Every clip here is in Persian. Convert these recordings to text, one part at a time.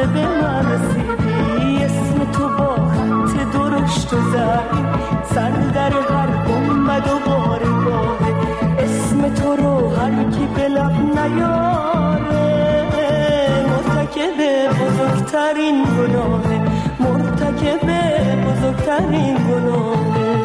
تازه به من رسیدی، اسم تو با خط درشت و زرین سر در هر گنبد و بارگاهه، اسم تو رو هر کی به لب نیاره مرتکب بزرگترین گناهه، مرتکب بزرگترین گناهه.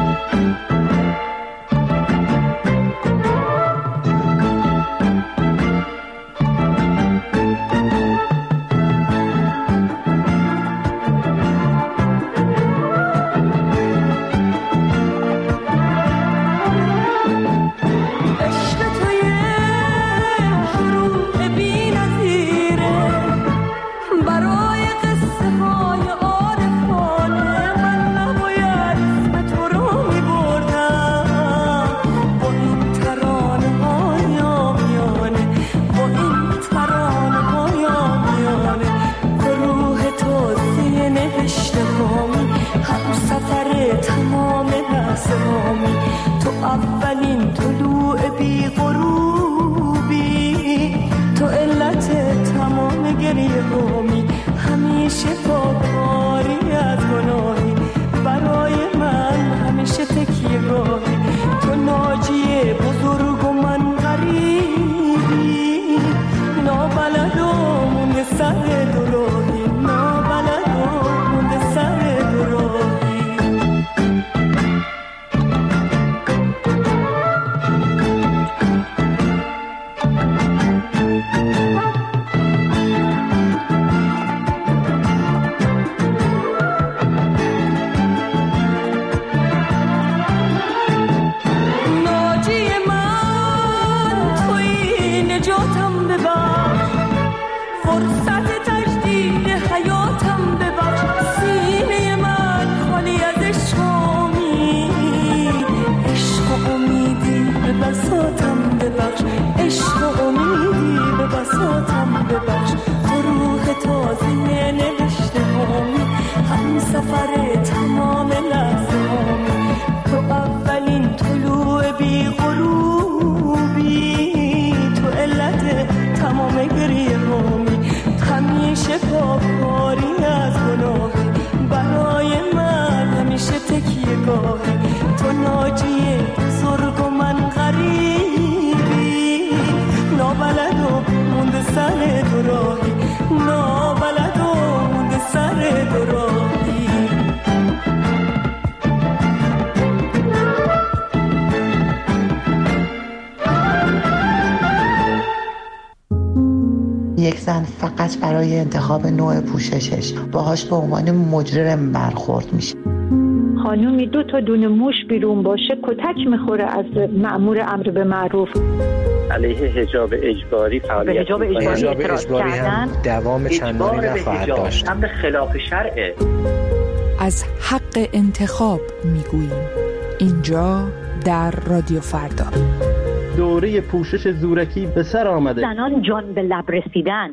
اولین طلوع بی غروبی، تو علت تمام گریه هامی، همیشه پاکاری از گناهی، برای من همیشه تکیه گاهی، تو ناجی بزرگ و من غریبی، نابلد و مونده سر دراهی، نابلد و مونده سر دراهی. عشق و امیدی به بساطم ببخش، تو روح تازه نوشته هامی، هم سفر تمام لحظه هامی، تو اولین طلوع بی غروبی، تو علت تمام گریه هامی، همیشه پاکاری از گناهی، برای من همیشه تکیه گاهی، تو ناجی بزرگ و من غریبی، نابلد و مونده سر دراهی، نابلد و مونده سر دراهی. یک زن فقط برای انتخاب نوع پوششش باهاش به عنوان مجرم برخورد میشه. خانومی 2 تا دونه موش بیرون باشه کتک میخوره از مأمور امر به معروف. علیه حجاب اجباری فعالیت حجاب اجباری هم دوام چندانی نخواهد داشت. امر خلاف شرعه. از حق انتخاب میگوییم اینجا در رادیو فردا. دوره پوشش زورکی به سر آمده. زنان جان به لب رسیدن.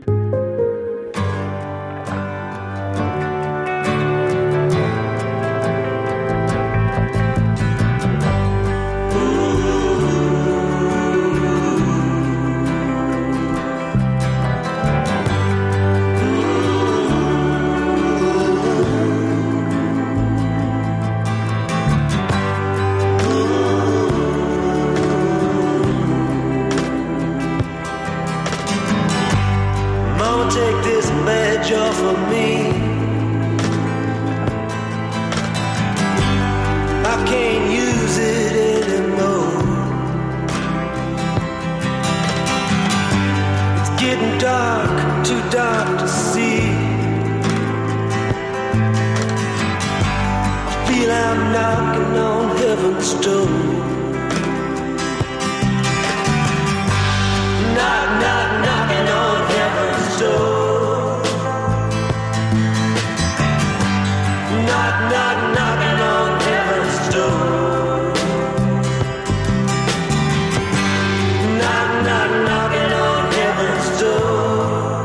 Knock, knock, knocking on heaven's door.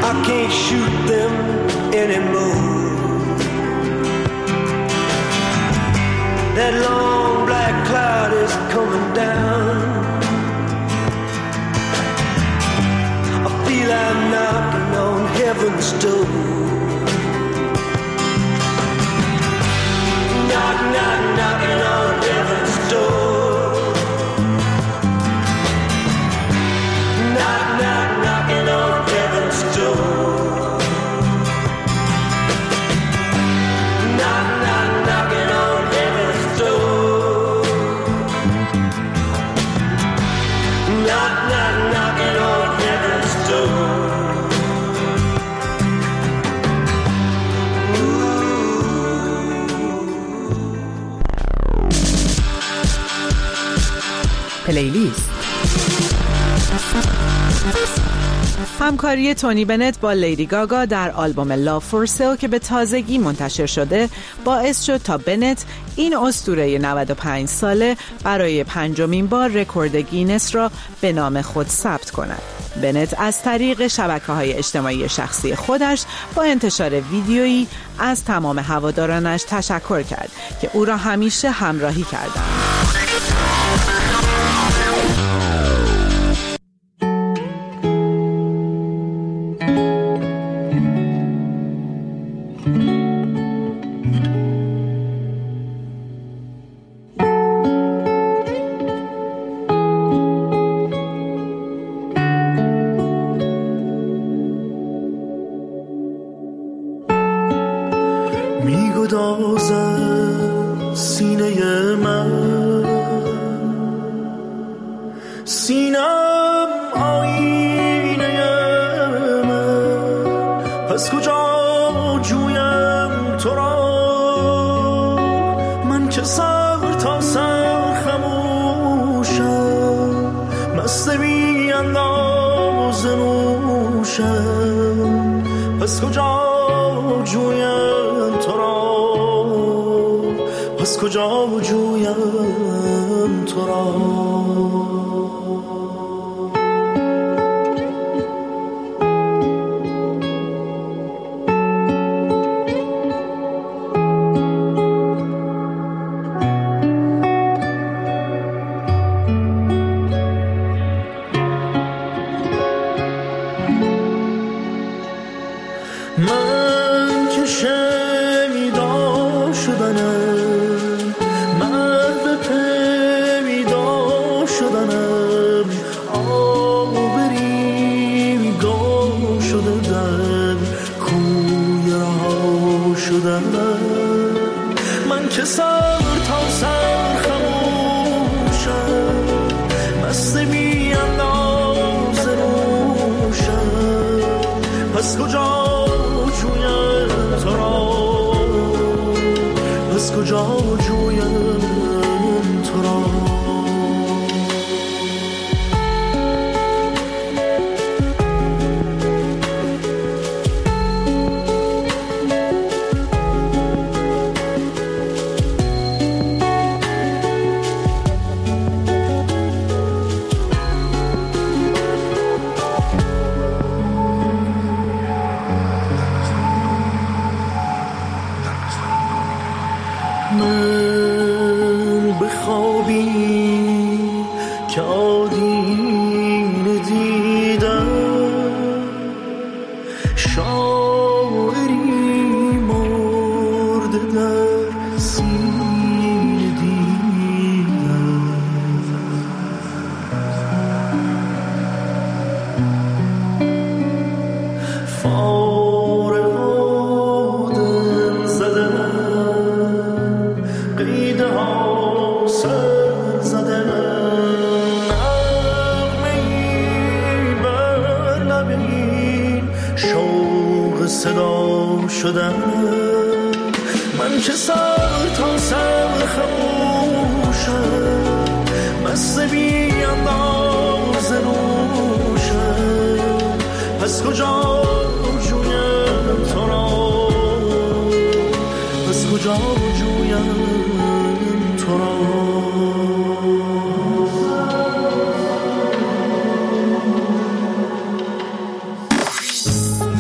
I can't shoot them anymore. That long black cloud is coming down. I feel I'm knocking on heaven's door. Knock, knock, knocking on heaven's door. Knock, knock, knocking on heaven's door. Knock, knock, knocking on heaven's door. Knock, knock, knocking on heaven's door. پلیلیست. همکاری تونی بنت با لیدی گاگا در آلبوم لاو فور سیل که به تازگی منتشر شده باعث شد تا بنت این اسطوره 95 ساله برای 5مین بار رکورد گینس را به نام خود ثبت کند. بنت از طریق شبکه‌های اجتماعی شخصی خودش با انتشار ویدیویی از تمام هوادارانش تشکر کرد که او را همیشه همراهی کردند. میگدازد سینه من، سینم آینه من، پس کجا جویم تو را؟ من که سر تا سر خموشم، مست بی انداز نوشم، پس کجا جویم تو را؟ پس کجا جویم تو را؟ من که شنیدا شدنم، محو پیدا شدنم، آبری گم شده در کوی رها شدنم، من که سر تا سر خموشم، مست بی انداز نوشم، پس کجا جویم تو را؟ پس کجا جویم تو را؟ من بخوابی که آدینه دیدم، شاعری مرده در سینه دیدم، فارغ و دل زدم، قیده ها سر زدم، نغمه‌ای بر لبین شوق صدا شدم، من که سر تا سر خموشم، مست بی انداز نوشم، پس کجا جویم تو را؟ پس کجا جویم تو را؟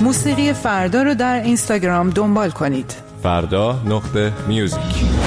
موسیقی فردا رو در اینستاگرام دنبال کنید. فردا.music.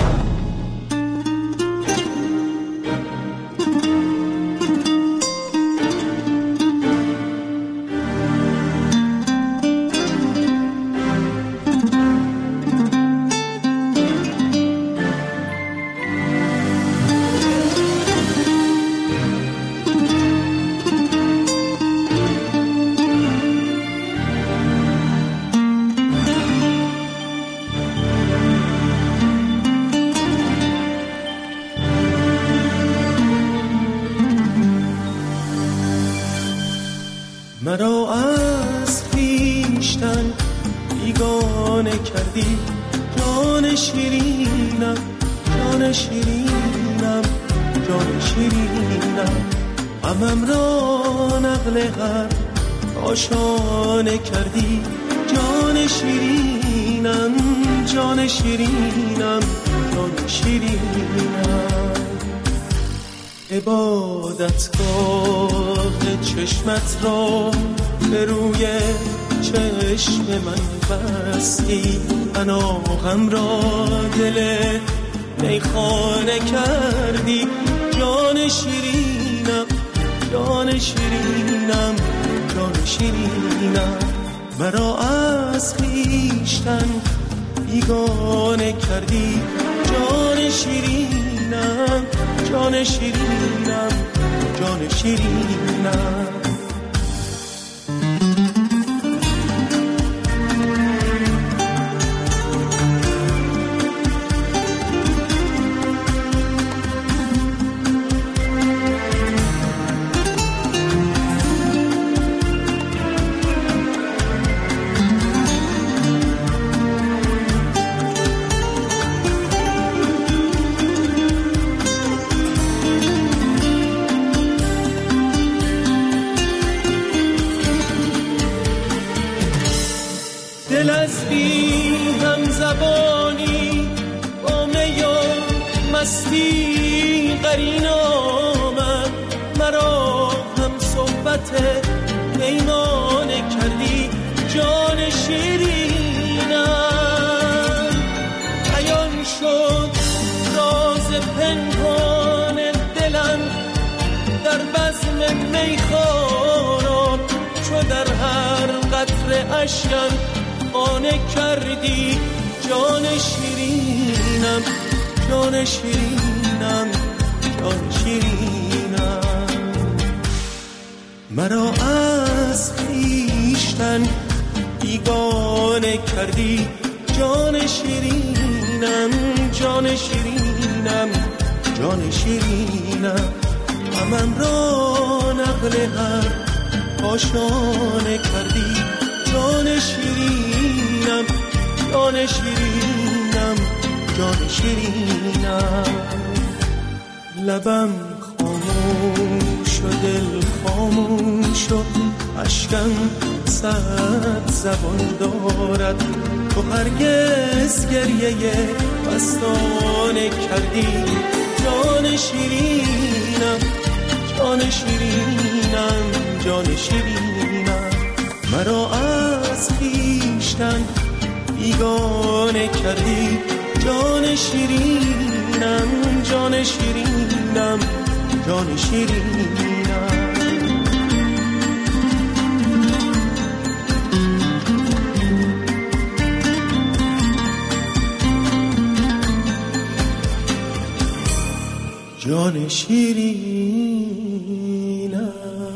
مرا از خویشتن بیگانه کردی، جان شیرینم، جان شیرینم، جان شیرینم. غمم را نقل هر آشانه کردی، جان شیرینم، جان شیرینم، جان شیرینم. عبادتگاه چشمت را به روی چشم من بستی، پناهم را دل میخانه کردی، جان شیرینم، جان شیرینم، جان شیرینم. مرا از خویشتن بیگانه کردی، جان شیرینم، جان شیرینم، جان شیرینم. دل از بی هم زبانی با می و مستی قرین آمد، مرا هم صحبت پیمانه کردی، جان شیرینم. عیان شد راز پنهان دلم در بزم میخواران، چو در هر قطره اشکم خانه کردی، جان شیرینم، جان شیرینم، جان شیرینم. مرا از خویشتن بیگانه کردی، جان شیرینم، جان شیرینم، جان شیرینم. غمم را نقل هر آشانه کردی، جان شیرینم، جان شیرینم، جان شیرینم. لبم خاموش و دل خاموش و اشکم صد زبان دارد، تو هرگز گریه مستانه کردی، جان شیرینم، جان شیرینم، جان شیرینم. مرا از خویشتن بیگانه کردی، جان شیرینم، جان شیرینم، جان شیرینم. جان شیرینم.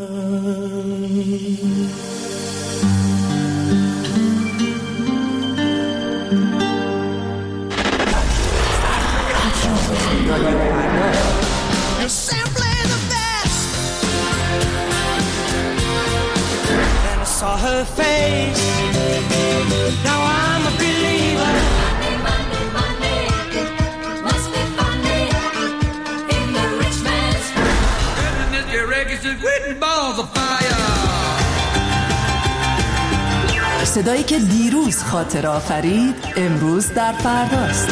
You're simply the best. Then I saw her face. Now I'm a believer. Monday, Monday, Monday. Must be funny in the rich man's goodness, your records is written balls of fire. صدایی که دیروز خاطر آفرید امروز در فرداست.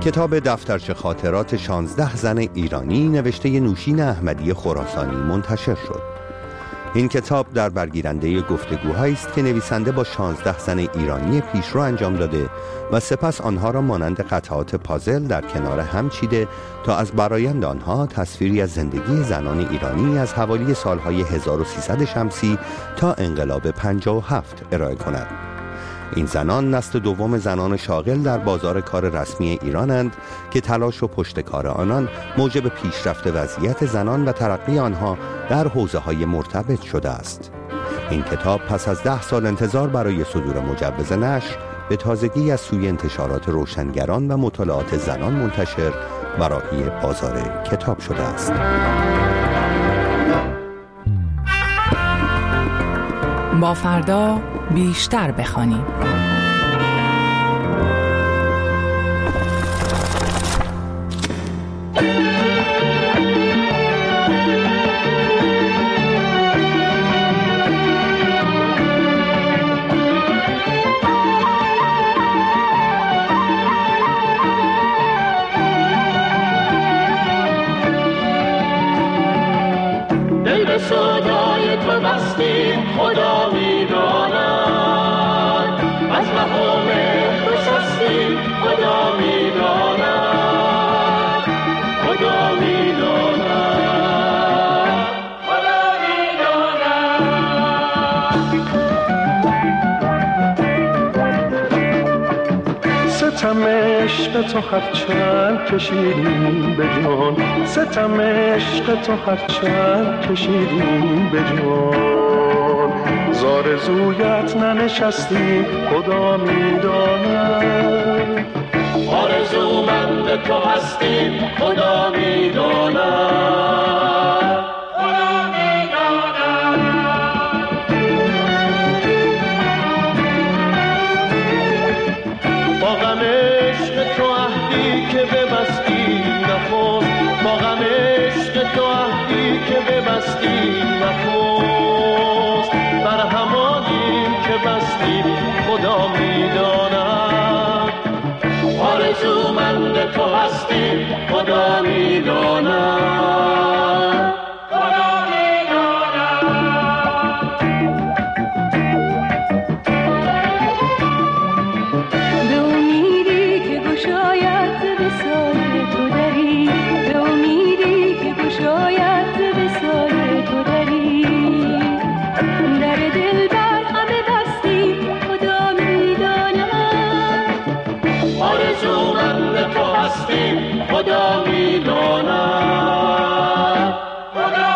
کتاب دفترچه خاطرات 16 زن ایرانی نوشته نوشین احمدی خراسانی منتشر شد. این کتاب در برگیرنده گفتگوهایی است که نویسنده با 16 زن ایرانی پیشرو انجام داده و سپس آنها را مانند قطعات پازل در کنار هم چیده تا از برآیند آنها تصویری از زندگی زنان ایرانی از حوالی سالهای 1300 شمسی تا انقلاب 57 ارائه کند. این زنان نسل دوم زنان شاغل در بازار کار رسمی ایرانند که تلاش و پشتکار آنان موجب پیشرفت وضعیت زنان و ترقی آنها در حوزه‌های مرتبط شده است. این کتاب پس از 10 سال انتظار برای صدور مجوز نشر به تازگی از سوی انتشارات روشنگران و مطالعات زنان منتشر و راهی بازار کتاب شده است. با فردا بیشتر بخوانیم. دل به صدای تو بستیم خدا میداند، از مهام گسستیم خدا میداند، خدا میداند، خدا میداند. ستم عشق تو هرچند کشیدیم به جان، ستم عشق تو هرچند کشیدیم به جان، زارزویت ننشستیم خدا میداند، آرزومند تو هستیم خدا میداند، خدا میداند. با غم عشق تو عهدی که ببستی نخست، با غم عشق تو عهدی که ببستی نخست، بر همانیم که بستیم خدا میداند، آرزومند تو هستیم خدا میداند، خدا میداند. به امیدی که گشاید به سال تو دری، به امیدی که گشاید به سال تو دری، در دل بر همه بستی خدا میداند، آرزومند تو هستیم خدا میداند، خدا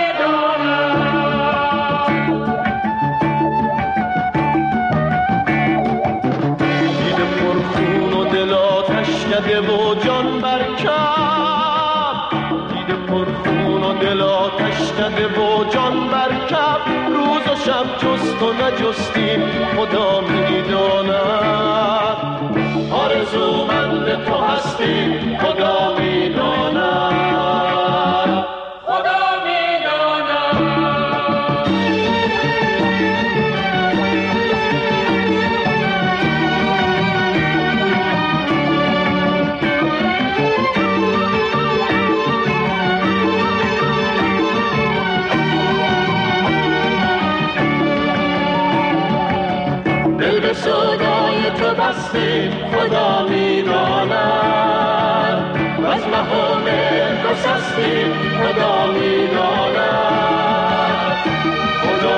میداند. دیده پرخون و دل آتش کده و جان برکب، دیده پرخون و دل آتش کده و جان برکب، روز و شب جست و نجستیم خدا میداند، آرزومند تو هستیم خدا میداند، خدا میداند. دل به صدای تو بستیم خدا میداند، و از مهام گسستیم خدا میداند، خدا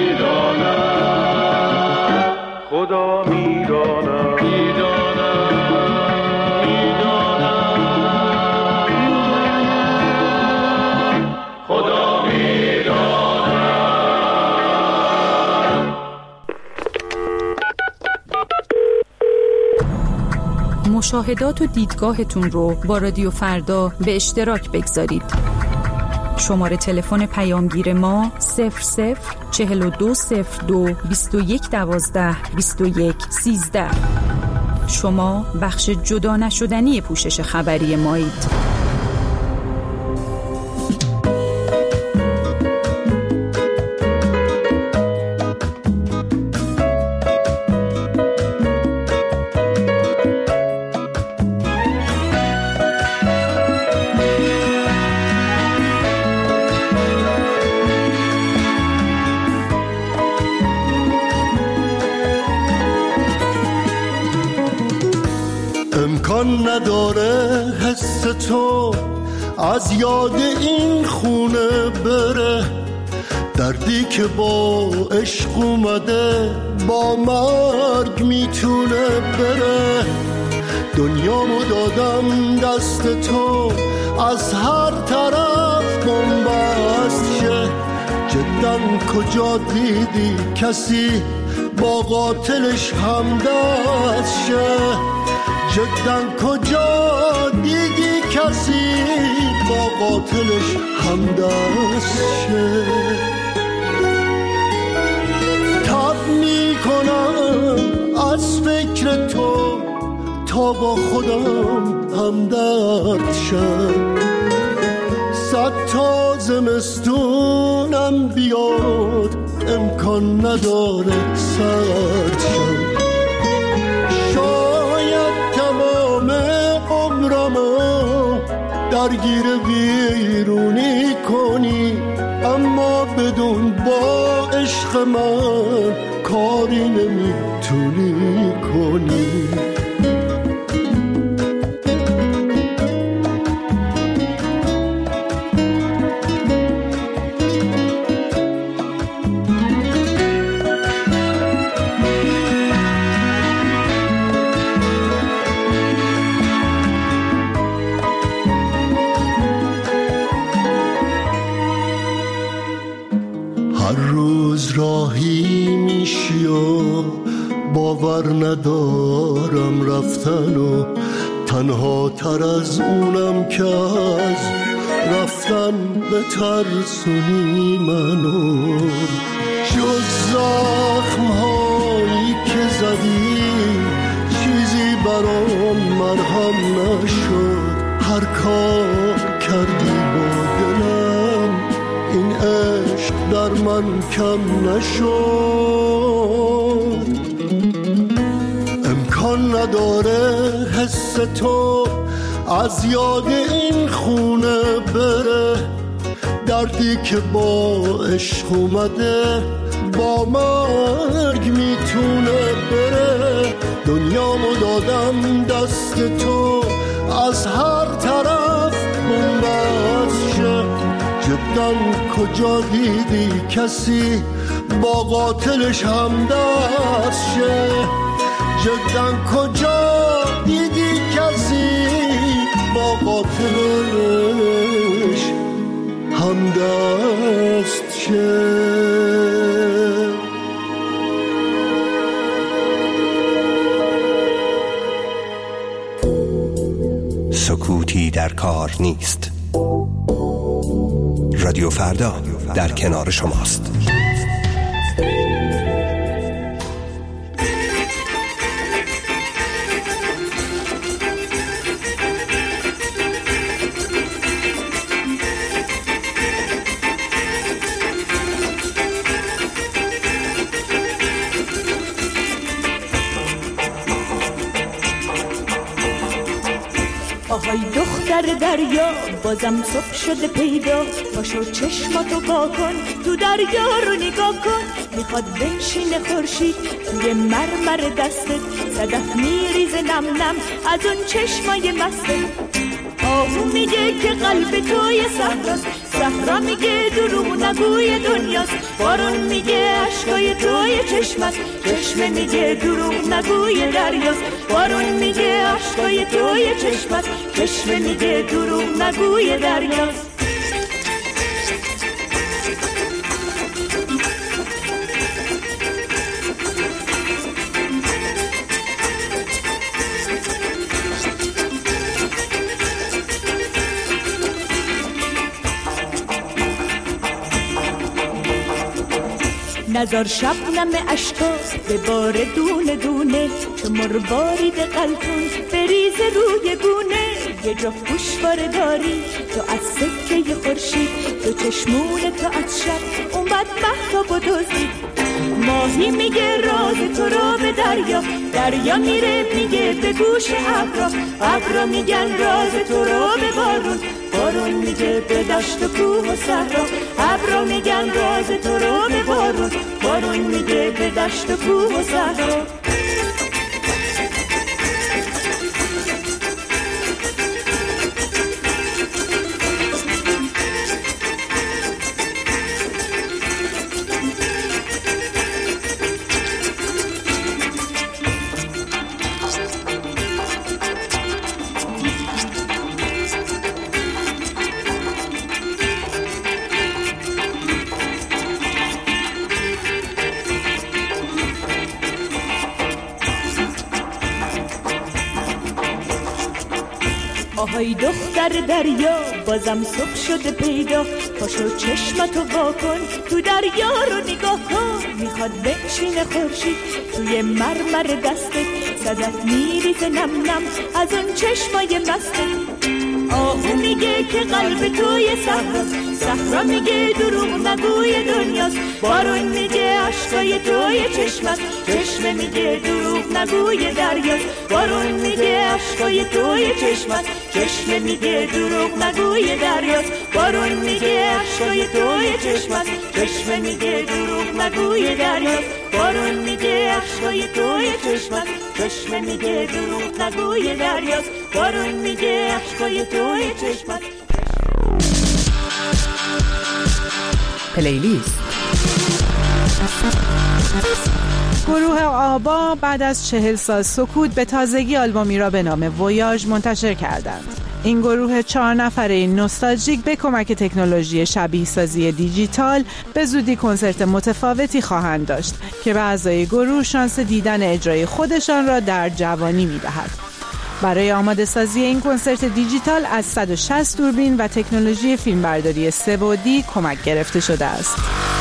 میداند، خدا میداند، میداند، میداند، خدا میداند. مشاهدات و دیدگاهتون رو با رادیو فردا به اشتراک بگذارید. شماره تلفن پیامگیر ما 004202 2112 2113. شما بخش جدا نشدنی پوشش خبری مایید. امکان نداره حس تو از یاد این خونه بره، دردی که با عشق اومده با مرگ میتونه بره. دنیامو دادم دست تو از هر طرف بنبست شه، جداً کجا دیدی کسی با قاتلش همدست شه؟ جداً کجا دیدی کسی با قاتلش همدست شه؟ تب میکنم از فکر تو تا با خودم همدرد شم، صد تا زمستونم بیاد امکان نداره سرد شم. شاید تمام عمرمو درگیر ویرونی کنی، اما بدون با عشق من کاری نمیتونی کنی. راهی میشی و باور ندارم رفتن و تنها تر از اونم که از رفتن به ترسونی منو. جز زخم هایی که زدی چیزی برام مرهم نشد، هر کار کردی با دلم این عشق در من کم نشد. امکان نداره حس تو از یاد این خونه بره، دردی که با عشق اومده با مرگ میتونه بره. دنیامو دادم دست تو از هر طرف بنبست شه، جداً کجا دیدی کسی با قاتلش همدست شه؟ جداً کجا دیدی کسی با قاتلش همدست شه؟ سکوتی در کار نیست. رادیو فردا در کنار شماست. آهای دختر دریا بازم صبح شده پیدا، پاشو چشماتو وا کن تو دریا رو نگاه کن. میخواد بنشینه خورشید توی مرمر دستت، صدف میریزه نم نم از اون چشمای مستت. آهو میگه که قلب توی صحراست، صحرا میگه دروغ نگوی دنیاست. بارون میگه عشقای توی چشمست، چشمه میگه دروغ نگوی دریاست. بارون میگه عشقای توی چشمست، چشمه میگه دروغ نگوی دریاست. نزار شبنم عشقا به بار دونه دونه، چو مروارید قلتون بریزه روی گونه. یه جا خوشواره داری تو از سکه خورشید، تو چشمون تو از شب اومد مهتاب و دزدید. ماهی میگه راز تو رو به دریا، دریا میره میگه به گوش ابرا، ابرا میگن راز تو رو به بارون، بارون میگه به دشت و کوه و صحرا، ابرا میگن راز تو رو به بارون، بارون میگه به دشت و کوه و صحرا. آهای دختر دریا بازم صبح شده پیدا، پاشو چشمتو واکن تو دریا رو نگاه کن. میخواد بنشینه خورشید توی مرمر دستت، صدف میریزه نم نم از اون چشمای مستت. آهو میگه که قلب توی صحراست، صحرا میگه دروغ نگوی دنیاست. بارون میگه عشقای توی چشمت، چشمه میگه دروغ نگوی دریاست. بارون میگه عشقای توی چشمت، چشمه میگه دروغ نگوی دریاست. بارون میگه عشقای توی چشمت، چشمه میگه دروغ نگوی دریاست. بارون میگه عشقای توی چشمت، چشمه میگه دروغ نگوی دریاست. بارون میگه عشقای توی چشمت. پلیلیست. گروه آبا بعد از 40 سال سکوت به تازگی آلبومی را به نام ویاژ منتشر کردند. این گروه 4 نفره نوستالژیک به کمک تکنولوژی شبیه سازی دیجیتال به زودی کنسرت متفاوتی خواهند داشت که به اعضای گروه شانس دیدن اجرای خودشان را در جوانی می‌دهد. برای آماده سازی این کنسرت دیجیتال از 160 دوربین و تکنولوژی فیلمبرداری 3بعدی کمک گرفته شده است.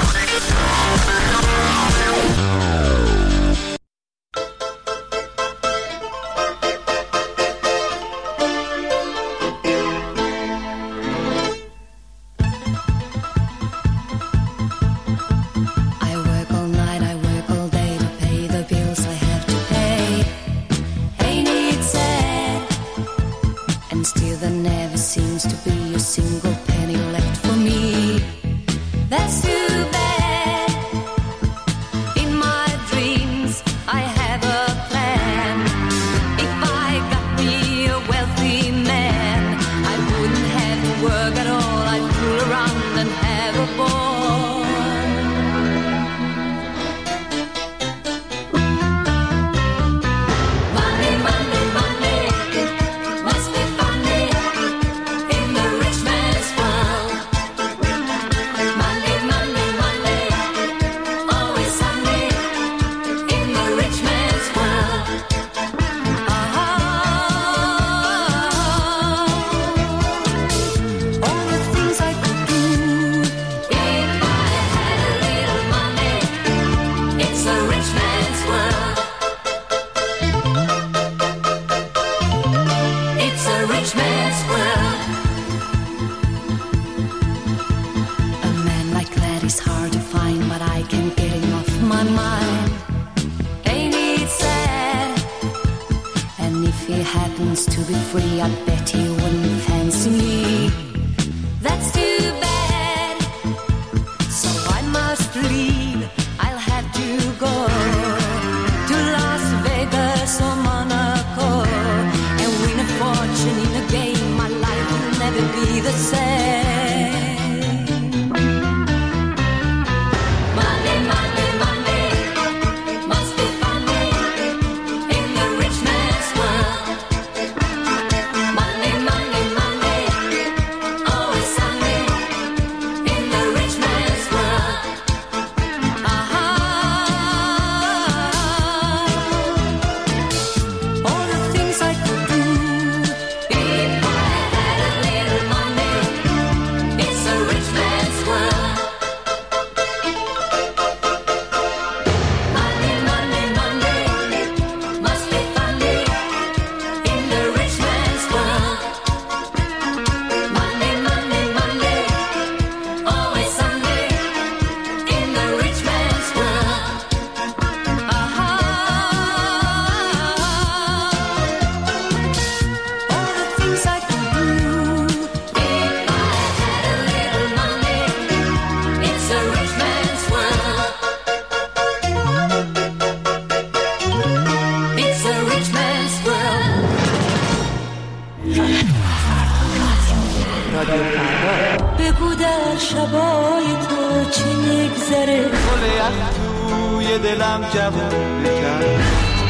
بگو در شبای تو چی میگذره، گل یخ توی دلم جوون بکن.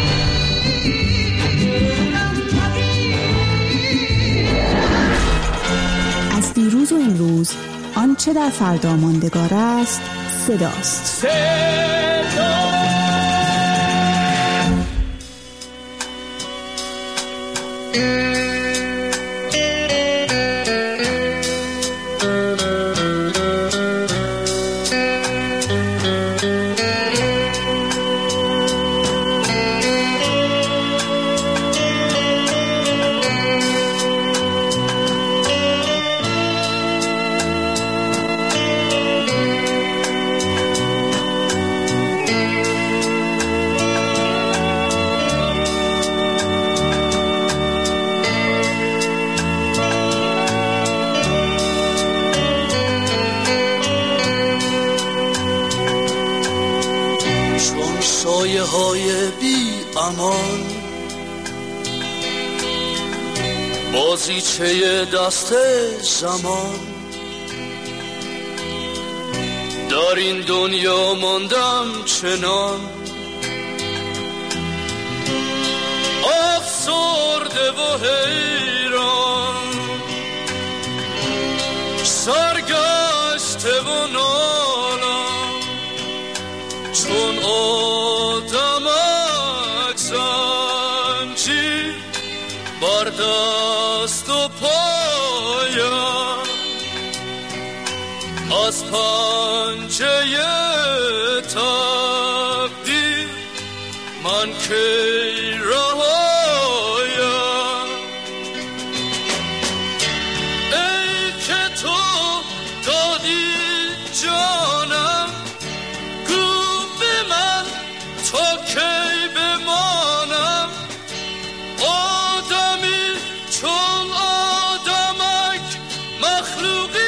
از دیروز و امروز آنچه در فردا ماندگار است صداست. بازیچه دست زمان در این دنیا ماندم چنان افسرده و حیران سرگشته و نالم چون آدمک زنجیر بر دست و پایم از پنجه تقدیر من کی رهایم ای که تو دادی جانم گو به من تا کی بمانم آدمی چون آدمک مخلوقی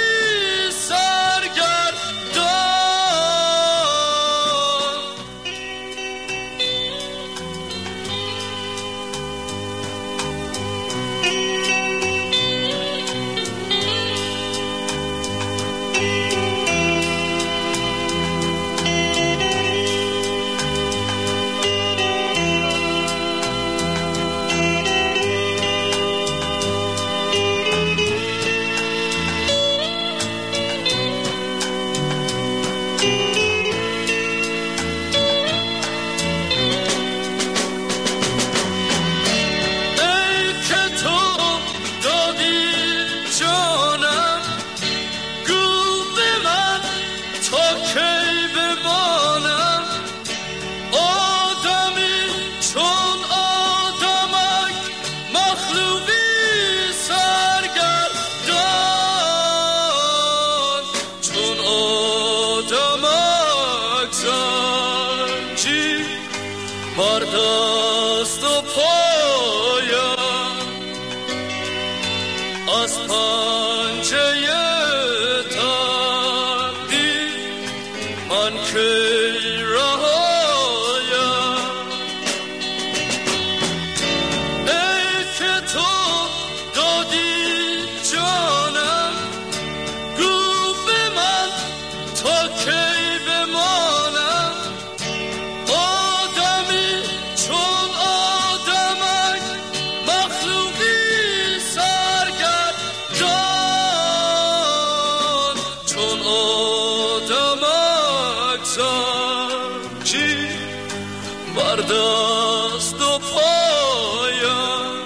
دست و پایم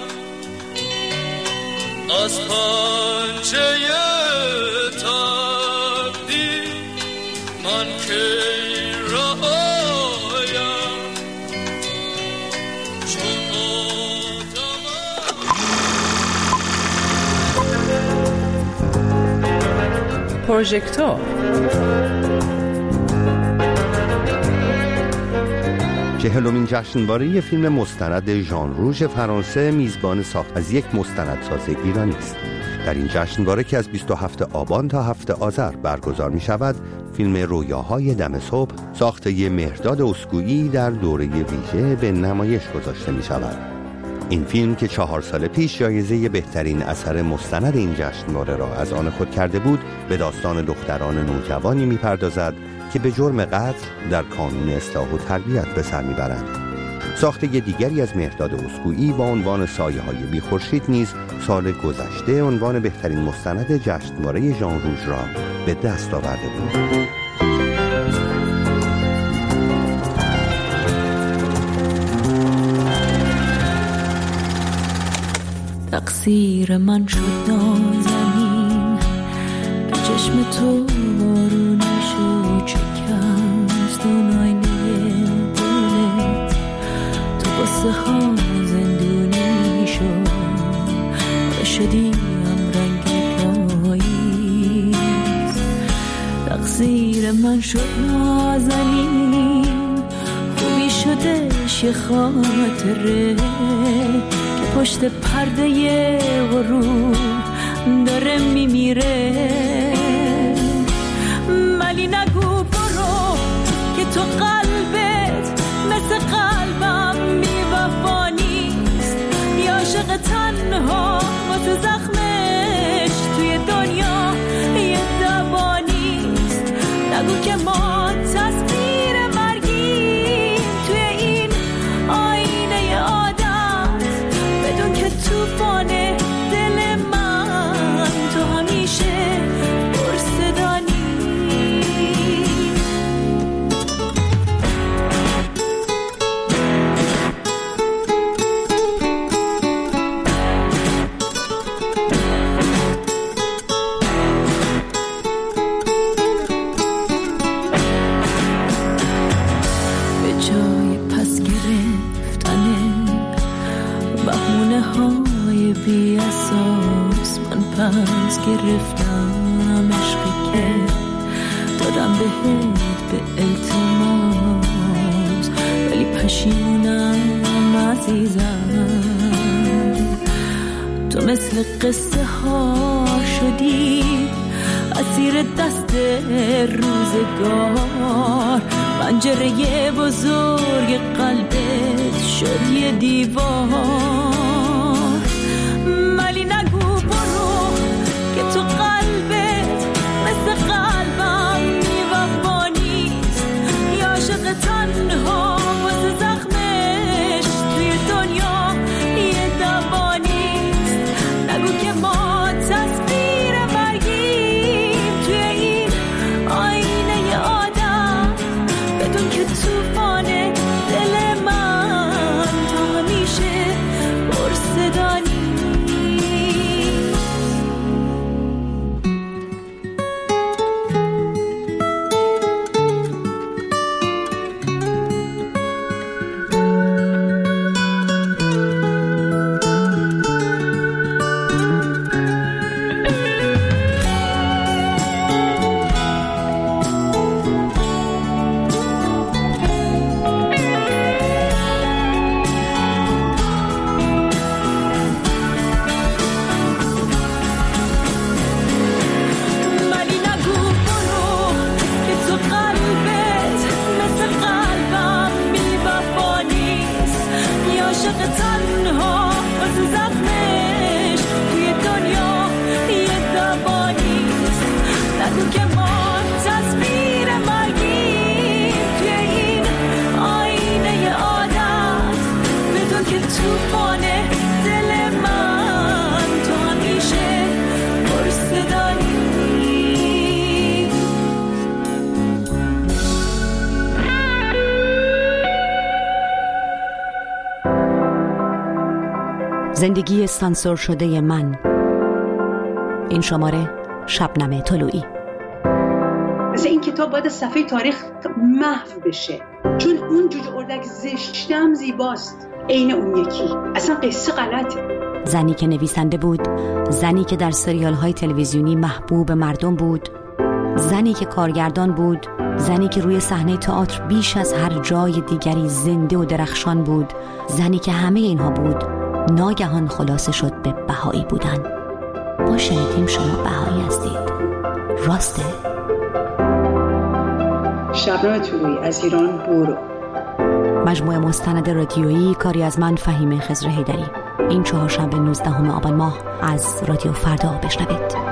از پنجه تقدیر من کی رهایم چون پروژکتور 40مین جشنواره فیلم مستند ژان روژ فرانسه میزبان ساخت از یک مستندساز ایرانی است. در این جشنواره که از 27 آبان تا 7 آذر برگزار می شود، فیلم رویاهای دم صبح ساخته مهرداد اسکویی در دوره ویژه به نمایش گذاشته می شود. این فیلم که 4 سال پیش جایزه بهترین اثر مستند این جشنواره را از آن خود کرده بود، به داستان دختران نوجوانی می پردازد که به جرم قتل در کانون اصلاح و تربیت به سر میبرند. ساخته دیگری از مهرداد اسکویی با عنوان سایه‌های بی خورشید نیز سال گذشته عنوان بهترین مستند جشنواره ژان روژ را به دست آورده بود. تقصیر من شد نازنین که چشم تو بارونش رو شکست اون آینه دلت تو واسه خان زندونی شد و شدی هم رنگ پاییز. تقصیر من شد نازنین خوبی شدش یه خاطره پشت پرده غرور داره میمیره. ولی نگو برو که تو قلبت مثل قلبم بی وفا نیست، بی عاشق تنها با واسه زخمش توی دنیا یه دوا نیست. نگو که ما تصویر مرگیم توی این آینه عادت، بدون که توفان دل من تو همیشه پرصدانی. بی اساس من پس گرفتم عشقی که دادم بهت به التماس، ولی پشیمونم عزیزم. تو مثل قصه ها شدی اسیر دست روزگار، پنجره بزرگ قلبت شد یه دیوار. ولی نگو برو که تو قلبت مثل قلبم میوفا نیست، یا عاشق تنها واسه زخمش توی دنیا یه دوا نیست. نگو که ما تصویر مرگیم توی این آینه عادت، بدون که توفان دل من تا همیشه پرصدانی. زندگی سانسور شده من. این شماره شبنم طلوعی. مثل این کتاب باید صفحه تاریخ محو بشه، چون اون جوجه اردک زشتم زیباست عین اون یکی. اصلا قصه غلطه. زنی که نویسنده بود، زنی که در سریال های تلویزیونی محبوب مردم بود، زنی که کارگردان بود، زنی که روی صحنه تئاتر بیش از هر جای دیگری زنده و درخشان بود، زنی که همه اینها بود ناگهان خلاصه شد به بهایی بودن. ما شنیدیم شما بهایی هستید. راسته؟ شبنم طلوعی از ایران برو. مجموعه مستند رادیویی کاری از من فهیمه خضر حیدری. این چهارشنبه 19 آبان ماه از رادیو فردا بشنوید.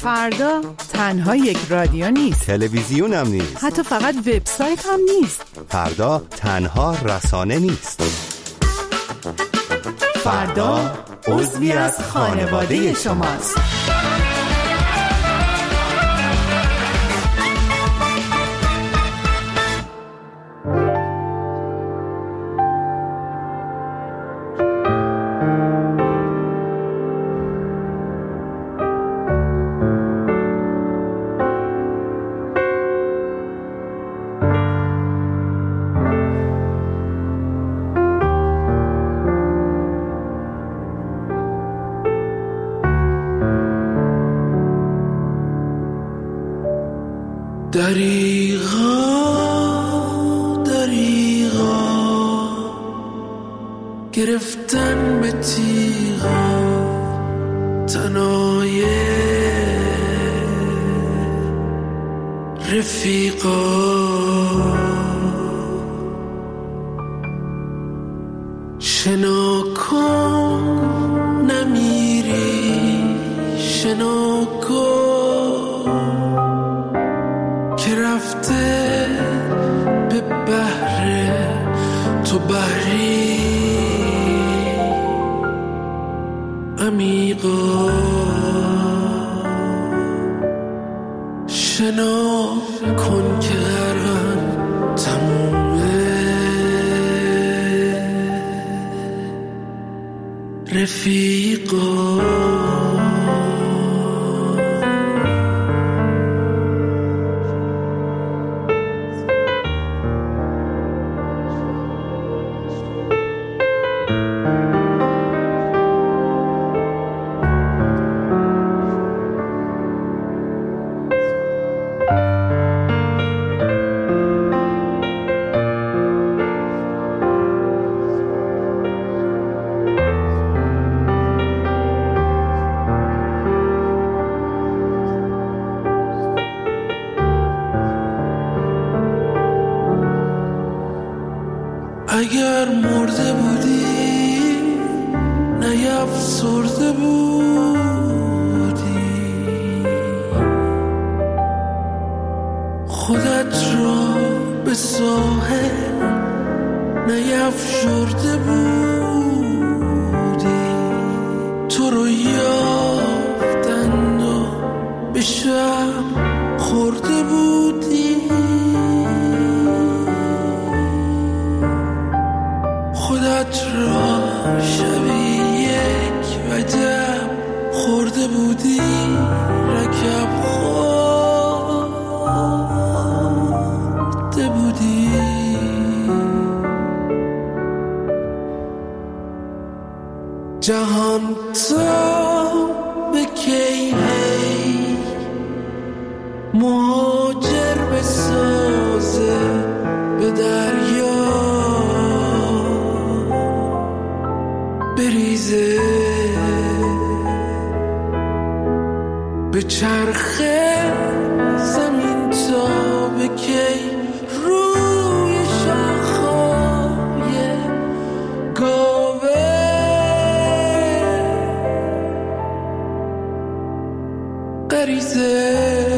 فردا تنها یک رادیو نیست، تلویزیون هم نیست، حتی فقط وبسایت هم نیست. فردا تنها رسانه نیست. فردا عضوی از خانواده شماست. دریغا گرفتن به تیغا تنهای رفیقا شنا کن نمیری شنا کن که رفته به بحر تو بحری عمیقا شنا کن که غرقم تمومه رفیقا اگر مرده بودی نیفسرده بودی خودت را به ساحل نیفشرده بودی تو رو یافتند و به شب خورده بودی خودت را شبی یک وجب خورده بودی رکب خورده بودی جهان تا به کی هی مهاجر بسازه به دریا بریزه به چرخه زمین تا به کی روی شاخهای گاوه غریزه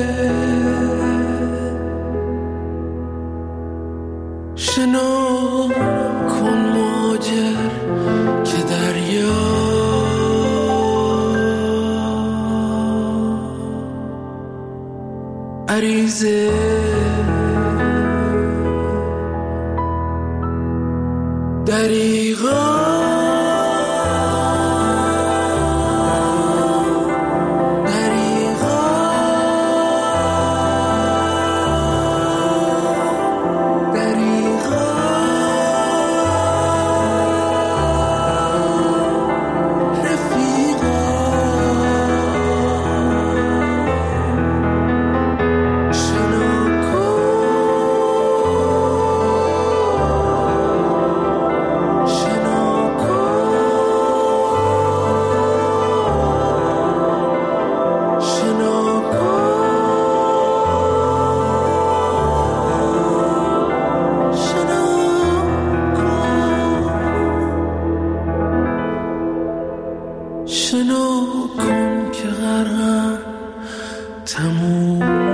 شنا کن مهاجر که دریا عریزه دریغا تموم